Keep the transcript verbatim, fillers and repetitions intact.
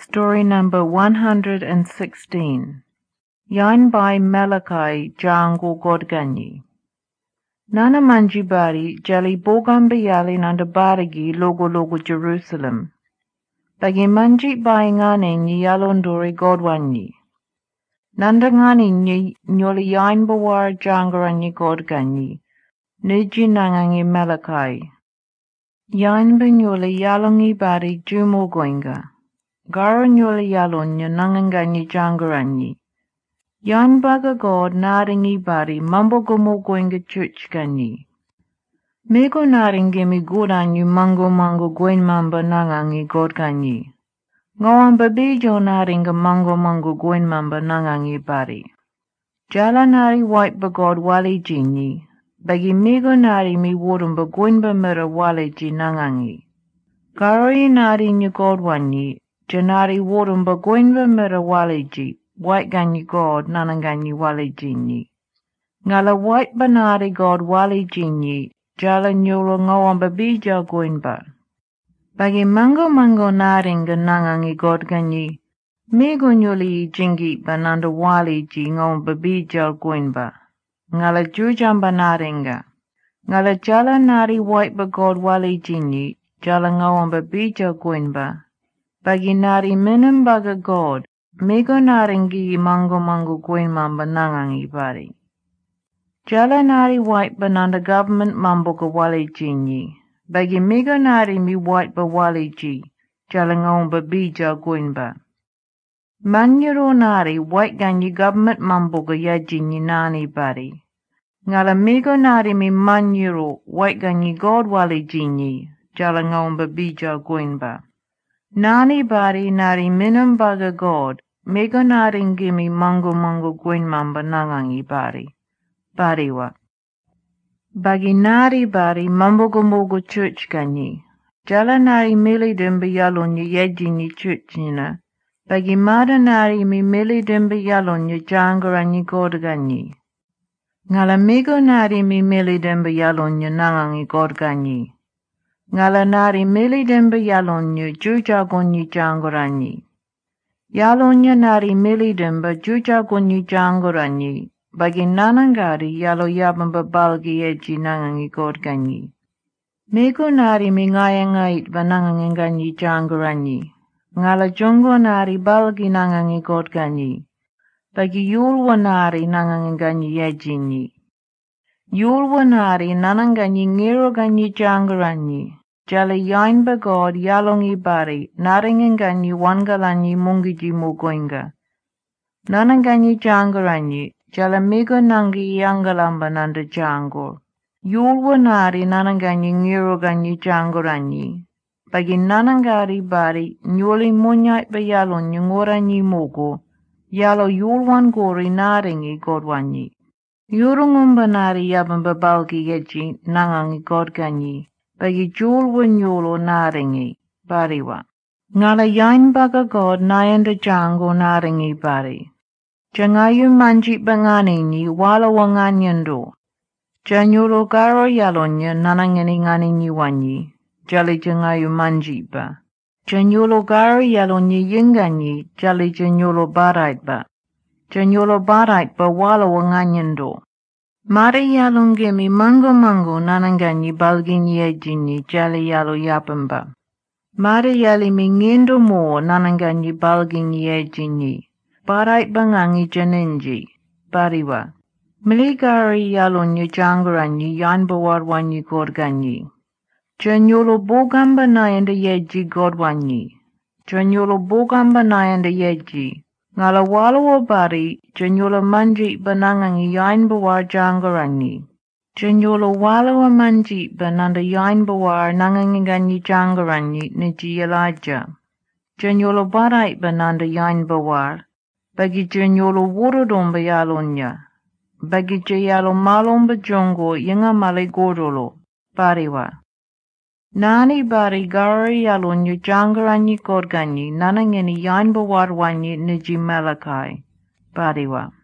Story number one hundred sixteen. Yain by Malachi Jango Godganyi. Nana Manjibari Jali Bogambayali Nanda Barigi Logo Logo Jerusalem. Bagi Manji by Ngani Nyalondori Godwanyi. Nanda Ngani Nyoli Yain Bawar Jangaranyi Godganyi. Niji Nangangi Malachi. Yain Benyoli Yalongi Bari Jumo Goinga. Gara nyoli yalonya nanganganyi jangaranyi. Yan baga god naringi bari mambo gomo goinga church ganyi. Mego naringemi godanyu mango mango goin mamba nangangi god ganyi. Ngawan babijo naringa mango mango goin mamba nangangi bari. Jala nari white bagod wali jinyi. Bagi mego nari mi wodumba goin ba mira wali ji nangangi. Gari nari nyu god wanyi. Janari wodumba goinba mira waliji, white ganyi god nananganyi walijinyi. Ngala white banari god walijinyi, jala nyolo ngawamba bija goinba. Bagi mango mango naringa nangangi god ganyi, mego nyoli jingi bananda waliji ngawamba bija goinba. Ngala jujamba naringa. Ngala jala nari white ba god walijinyi, jala ngawamba bija goinba. Bagi nari minum baga god, mego naringi mango mango goin mamba nangangi bari. Jala nari white bananda government mambo ka wali jinyi. Bagi mego nari mi white ba wali ji, jala ngomba bija goin ba. Manyuro nari white ganyi government mambo ka ya jinyi nani bari. Ngala mego nari mi manyuro white ganyi god wali jinyi, jala ngomba bija goin ba. Nani bari nari minum baga god, mego naringimi mango mango goin mamba nangangi bari. Bariwa. Bagi nari bari mambogo mogo church ganyi. Jala nari mili dimba yalonya yejinyi church nina. Bagi mada nari mi mili dimba yalonya jangaranyi god ganyi. Ngala mego nari mi mili dimba yalonya nangangi god ganyi. Ngala nari mili dimba yalonya jujagonyi jangaranyi. Yalonya nari mili dimba jujagonyi jangaranyi. Bagi nanangari yalo yabamba balgi eji nangangi god ganyi. Mego nari mi ngaya ngait ba nangangi ganyi jangaranyi. Ngala jongo nari balgi nangangi god ganyi. Bagi yulwa nari nangangi ganyi ejinyi. Yulwa nari nananganyi ngiro ganyi jangaranyi. Jala yain ba god yalongi bari naringanganyi wangalanyi mungiji mugoinga. Nananganyi jangaranyi jala mego nangi yangalamba nanda jangor. Yulwa nari nananganyi ngiro ganyi jangaranyi. Bagi nanangari bari nyoli munyait ba yalon ngoranyi mogo. Yalo yulwan gori naringi godwanyi. Yurungumba nari yabamba balgi yeji nangangi god ganyi. Bagi julwa nyolo naringi, bariwa. Ngala yain baga god nayanda jango naringi bari. Jangayu manji bangani ni wala wanganyando. Janyolo garo yalonya nanangini ngani ni wanyi. Jali jangayu manji ba. Janyolo garo yalonya yinganyi, jali janyolo barait ba. Janyolo barait ba wala wanganyando. Mari yalongemi mango mango nananganyi balginyi ejinyi jali yalo yapamba. Mari yali mingendo mo nananganyi balginyi ejinyi. Barait bangangi janinji. Bariwa. Miligari yalonya jangaranyi yanbawarwanyi godganyi. Janyolo bogamba nayanda yeji godwanyi. Janyolo bogamba nayanda yeji. Ngala walawa bari, janyola manji banangangi yain bawar jangaranyi. Janyola walawa manji bananda yain bawar nangangi ganyi jangaranyi niji Elijah. Janyola barai bananda yain bawar. Bagi janyola worodomba yalonya. Bagi jayalo malomba jongo yanga male godolo. Bariwa. Nani bari gari yalonya jangaranyi godganyi nanangini yain bawar wanyi niji Malachi. Bariwa.